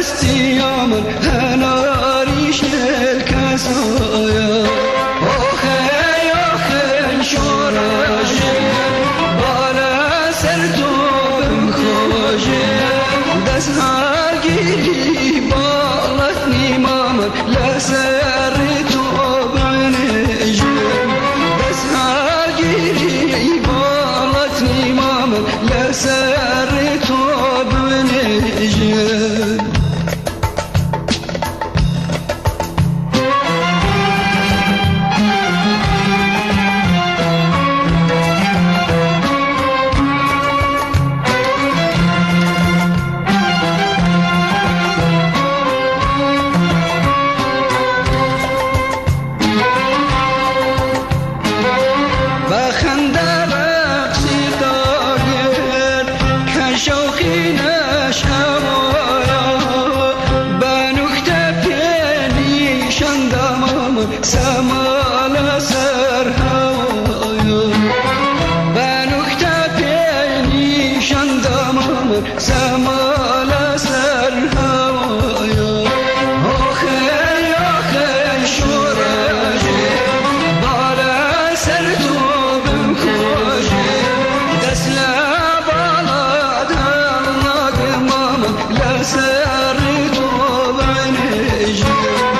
دستی من هناریش کسایا آخه شوراجه بالا سر تو بمخوشه دست هرگیری بالت نیمام لسر تو بنجه دست هرگیری بالت نیمام لسر تو بنجه سمال سر هوایا بنوکت پیشان دامم سمال سر هوایا آخه شوراجه بالا سر تو بمخوشه دست لبالا دلناگ مام لسر تو بنجه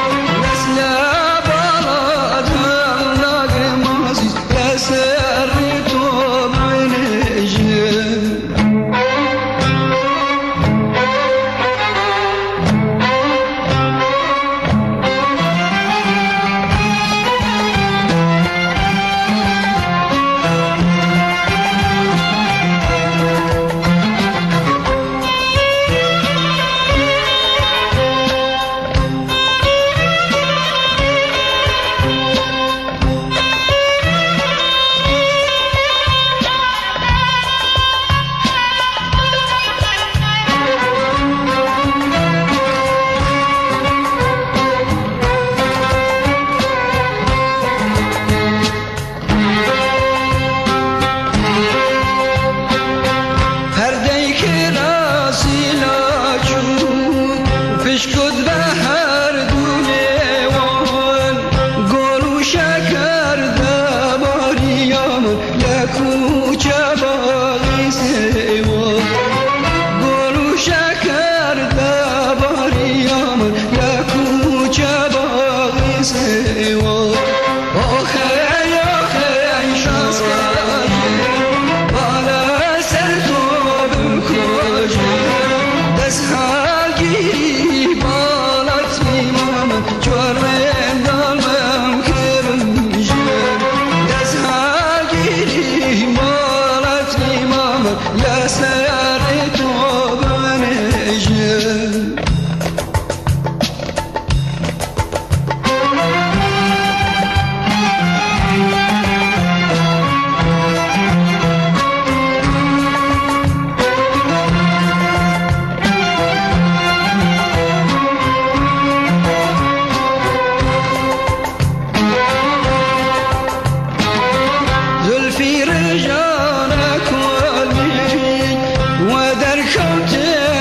شکد به هر دونه وان گلو شکر دباریام لکوچه باقی سیوان گلو شکر دباریام لکوچه باقی سیوان آخه شانس کاجه بالا سر تو بمخوشه دست هرگیری بالت نیمام چورم دالم کرنجه دست هرگیری بالت نیمام لسر تو بنجه في رجالك والمين ودركوت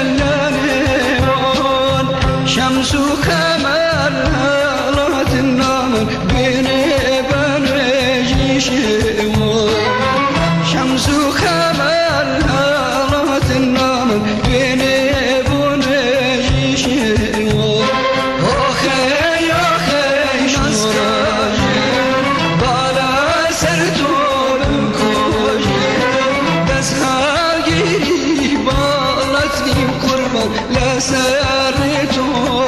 الليل شمس كمال هالات النار بيني بين شيوان شمس كمال هالات النار بيني بين شيوان أخي شوراجي بالا سرتو هرگیری بالت نیم قربان لسر تو